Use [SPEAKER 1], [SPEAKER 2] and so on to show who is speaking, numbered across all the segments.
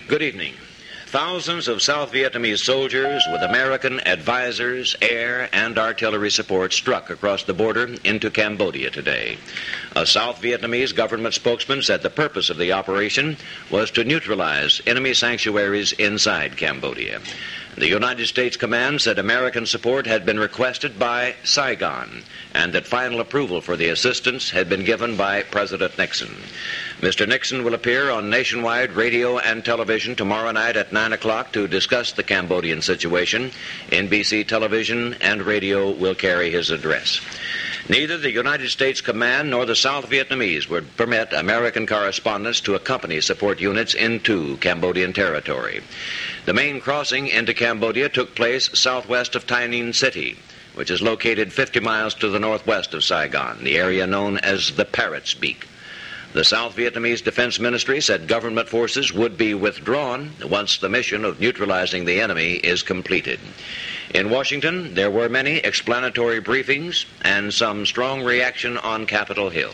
[SPEAKER 1] Good evening. Thousands of South Vietnamese soldiers with American advisors, air, and artillery support struck across the border into Cambodia today. A South Vietnamese government spokesman said the purpose of the operation was to neutralize enemy sanctuaries inside Cambodia. The United States Command said American support had been requested by Saigon and that final approval for the assistance had been given by President Nixon. Mr. Nixon will appear on nationwide radio and television tomorrow night at 9 o'clock to discuss the Cambodian situation. NBC television and radio will carry his address. Neither the United States Command nor the South Vietnamese would permit American correspondents to accompany support units into Cambodian territory. The main crossing into Cambodia took place southwest of Tai Ninh City, which is located 50 miles to the northwest of Saigon, the area known as the Parrot's Beak. The South Vietnamese Defense Ministry said government forces would be withdrawn once the mission of neutralizing the enemy is completed. In Washington, there were many explanatory briefings and some strong reaction on Capitol Hill.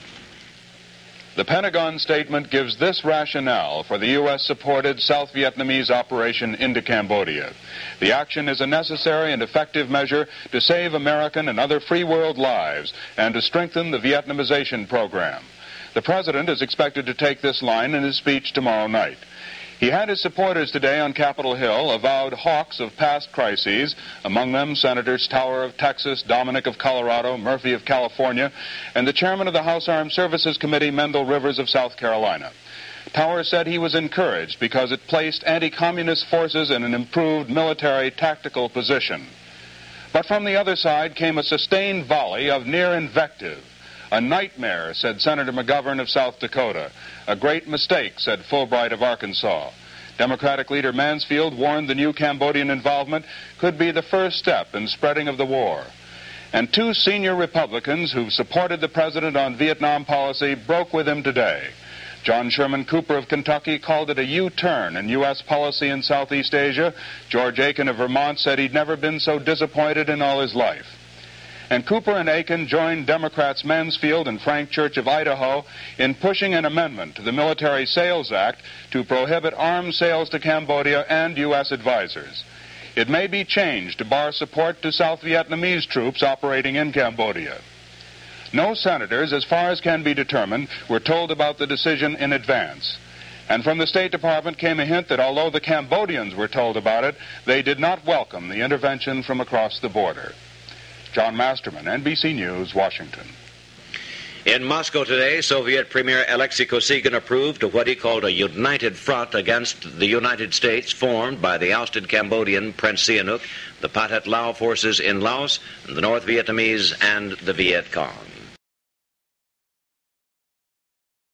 [SPEAKER 2] The Pentagon statement gives this rationale for the U.S.-supported South Vietnamese operation into Cambodia. The action is a necessary and effective measure to save American and other free world lives and to strengthen the Vietnamization program. The President is expected to take this line in his speech tomorrow night. He had his supporters today on Capitol Hill, avowed hawks of past crises, among them Senators Tower of Texas, Dominic of Colorado, Murphy of California, and the chairman of the House Armed Services Committee, Mendel Rivers of South Carolina. Tower said he was encouraged because it placed anti-communist forces in an improved military tactical position. But from the other side came a sustained volley of near invective. A nightmare, said Senator McGovern of South Dakota. A great mistake, said Fulbright of Arkansas. Democratic leader Mansfield warned the new Cambodian involvement could be the first step in spreading of the war. And two senior Republicans who've supported the president on Vietnam policy broke with him today. John Sherman Cooper of Kentucky called it a U-turn in U.S. policy in Southeast Asia. George Aiken of Vermont said he'd never been so disappointed in all his life. And Cooper and Aiken joined Democrats Mansfield and Frank Church of Idaho in pushing an amendment to the Military Sales Act to prohibit arms sales to Cambodia and U.S. advisors. It may be changed to bar support to South Vietnamese troops operating in Cambodia. No senators, as far as can be determined, were told about the decision in advance. And from the State Department came a hint that although the Cambodians were told about it, they did not welcome the intervention from across the border. John Masterman, NBC News, Washington.
[SPEAKER 1] In Moscow today, Soviet Premier Alexei Kosygin approved of what he called a united front against the United States formed by the ousted Cambodian Prince Sihanouk, the Pathet Lao forces in Laos, the North Vietnamese, and the Viet Cong.